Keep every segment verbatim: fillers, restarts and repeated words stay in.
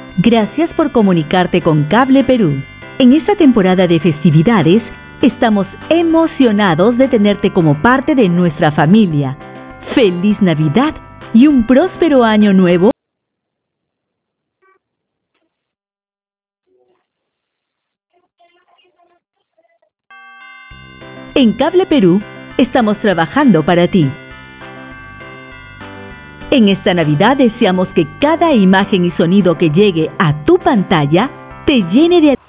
Gracias por comunicarte con Cable Perú. En esta temporada de festividades, estamos emocionados de tenerte como parte de nuestra familia. ¡Feliz Navidad y un próspero año nuevo! En Cable Perú, estamos trabajando para ti. En esta Navidad deseamos que cada imagen y sonido que llegue a tu pantalla te llene de...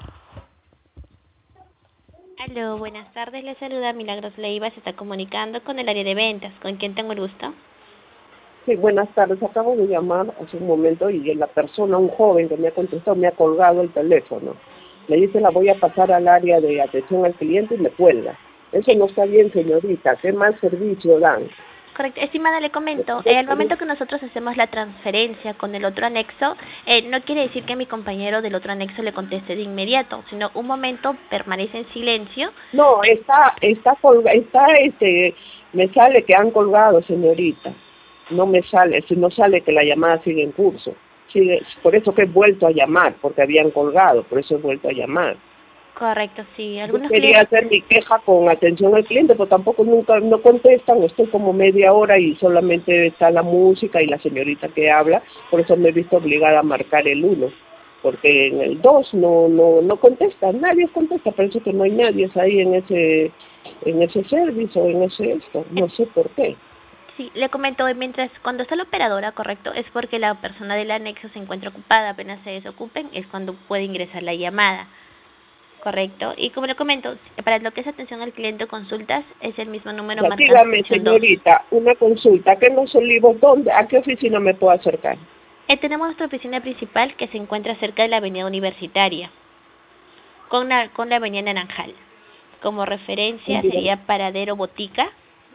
Aló, buenas tardes, le saluda Milagros Leiva, se está comunicando con el área de ventas. ¿Con quién tengo el gusto? Sí, buenas tardes. Acabo de llamar hace un momento y la persona, un joven que me ha contestado, me ha colgado el teléfono. Le dice, la voy a pasar al área de atención al cliente y me cuelga. Eso no está bien, señorita. ¿Qué mal servicio dan? Correcto. Estimada, le comento, eh, al momento que nosotros hacemos la transferencia con el otro anexo, eh, no quiere decir que mi compañero del otro anexo le conteste de inmediato, sino un momento permanece en silencio. No, está, está colga, está, este, me sale que han colgado, señorita. No me sale, si no sale que la llamada sigue en curso. Sigue, por eso que he vuelto a llamar, porque habían colgado, por eso he vuelto a llamar. Correcto, sí. Yo Algunos quería clientes... hacer mi queja con atención al cliente, pero tampoco nunca no contestan. Estoy como media hora y solamente está la música y la señorita que habla. Por eso me he visto obligada a marcar el uno, porque en el dos no no no contesta, nadie contesta. Parece que no hay nadie ahí en ese en ese servicio o en ese esto. No sé por qué. Sí, le comento, mientras cuando está la operadora, correcto, es porque la persona del anexo se encuentra ocupada. Apenas se desocupen es cuando puede ingresar la llamada. Correcto. Y como le comento, para lo que es atención al cliente o consultas, es el mismo número Ya, marcado. dígame, señorita, una consulta. ¿Qué en Los Olivos, dónde, a qué oficina me puedo acercar? Eh, tenemos nuestra oficina principal que se encuentra cerca de la avenida Universitaria, con la, con la avenida Naranjal. Como referencia sería Paradero Botica.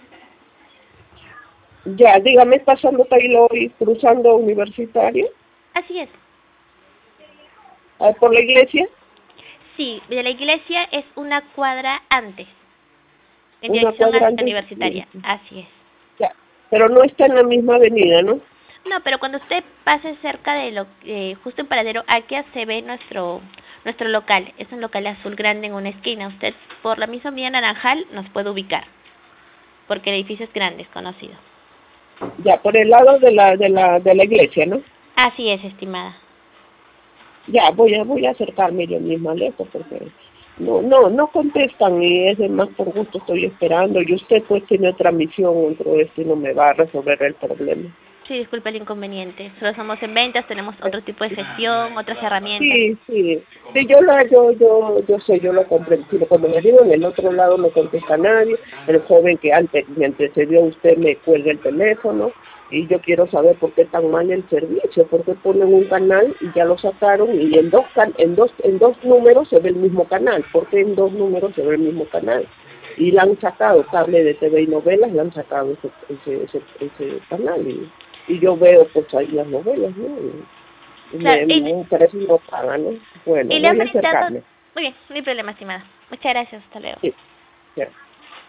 Ya, dígame, pasando Taylor y cruzando Universitario. Así es. ¿Ah, por la iglesia? Sí, de la iglesia es una cuadra antes, en Una dirección cuadra hacia la antes. universitaria. Así es. Ya, pero no está en la misma avenida, ¿no? No, pero cuando usted pase cerca de lo, eh, justo en Paradero, aquí se ve nuestro nuestro local. Es un local azul grande en una esquina. Usted por la misma vía Naranjal nos puede ubicar, porque el edificio es grande, es conocido. Ya, por el lado de la de la de la iglesia, ¿no? Así es, estimada. Ya, voy a voy a acercarme yo misma lejos porque no no no contestan y es de más por gusto estoy esperando y usted pues tiene otra misión dentro de esto y no me va a resolver el problema. Sí, disculpe el inconveniente. Solo somos en ventas, tenemos otro tipo de gestión, otras herramientas. Sí, sí. Sí, yo lo, yo, yo, yo sé, yo lo comprendo. Pero cuando me digo en el otro lado no contesta nadie, el joven que antes me antecedió a usted me cuelga el teléfono y yo quiero saber por qué tan mal el servicio, por qué ponen un canal y ya lo sacaron y en dos can en dos en dos números se ve el mismo canal, por qué en dos números se ve el mismo canal. Y la han sacado, cable de T V y novelas, le han sacado ese ese ese, ese canal y, y yo veo pues ahí las novelas, ¿no? Y, Claro, me, y, me parece no paga, ¿no? Bueno, y le han voy a brindado... acercarme. Muy bien, no hay problema, estimada. Muchas gracias, hasta luego. Sí, sí.